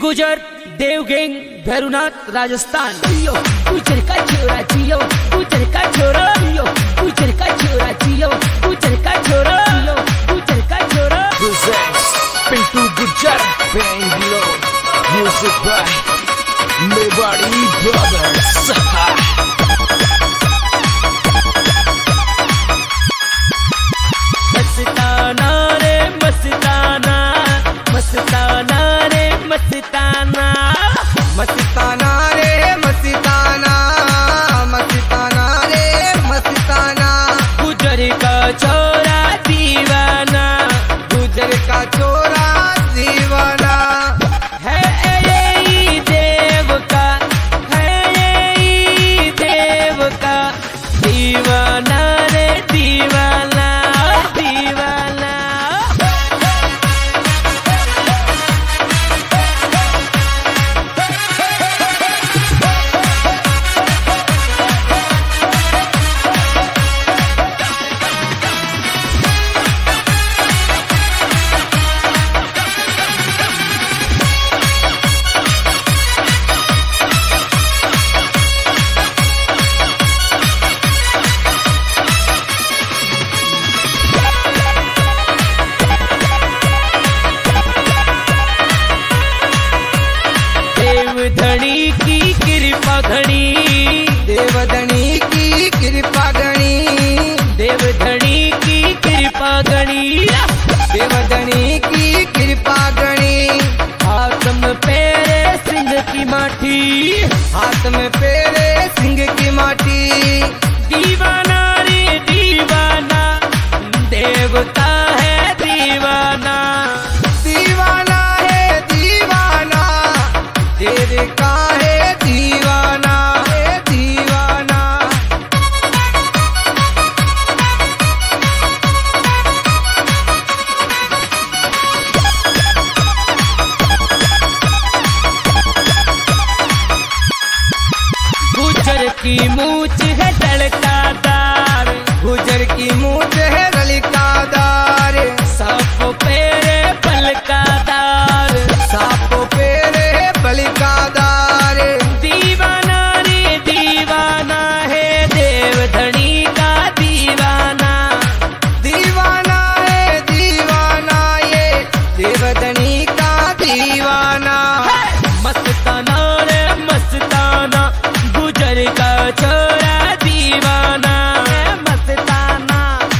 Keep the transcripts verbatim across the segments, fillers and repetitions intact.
गुजर देवगैंग भैरुनाथ राजस्थान। जियो गुजर का छोरा, जियो गुजर का छोरा, जियो गुजर का छोरा, जियो गुजर का छोरा, जियो गुजर का छोरा। Presents Pintu Gujar Bangalore. Music by Mewari Brothers. मस्ताना रे मस्ताना, मस्ताना रे मस्ताना, मस्ताना रे मस्ताना, मस्ताना रे मस्ताना। गुजर का छोरा दीवाना, गुजर का छोरा दीवाना। है यही देव का, है यही देव का दीवाना रे दीवाना, दीवाना। देवधनी की कृपा घनी, देवधनी की कृपा गणी, देवधनी की कृपा घनी, देवधनी की कृपा गणी। हाथ में पेरे सिंह की माटी, हाथ में पेरे सिंह की माटी। दीवाना रे दीवाना, देवता है दीवाना, दीवाना है दीवाना, तेरे का है दीवाना, है दीवाना। गुजर की मूछ है तड़कादार, गुजर की मूछ है रलिकादार, साफ पेरे पलकादार, सापो पेरे बलिकादार। दीवाना रे दीवाना है देवधनी का दीवाना, दीवाना है दीवाना, ये देवधनी का दीवाना। मस्ताना रे मस्ताना, गुजर का छोरा दीवाना है मस्ताना।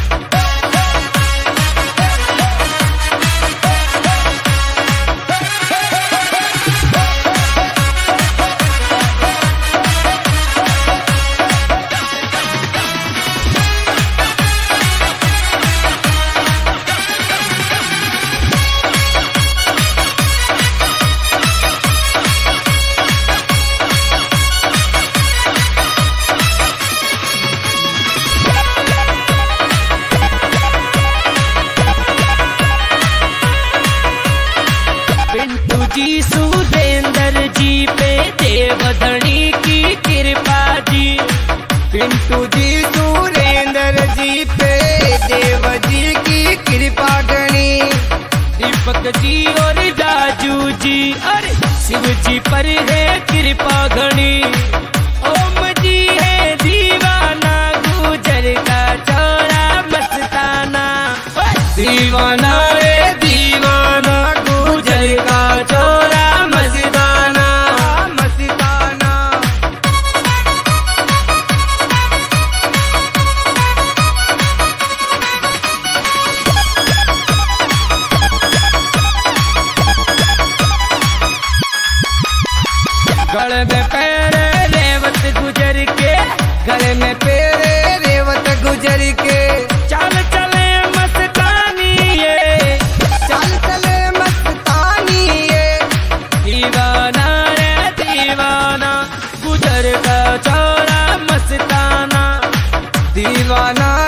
पिंटू जी सुरेंद्र जी पे देवधनी की कृपा जी, पिंटू जी सुरेंद्र जी पे देव जी की कृपा गणी। दीपक जी और राजू जी अरे शिव जी पर है कृपा घनी। ओम जी है दीवाना, गुजर का छोरा मस्ताना, दीवाना रे दीवाना, गुजर का छोरा मस्ताना, मस्ताना। गले में पैरे रेवत गुजर के, गले में पेरे रेवत गुजर के। चाल चले मस्तानी ये, चल चले मस्तानी ये, दीवाना रे दीवाना, गुजर का छोरा मस्ताना, दीवाना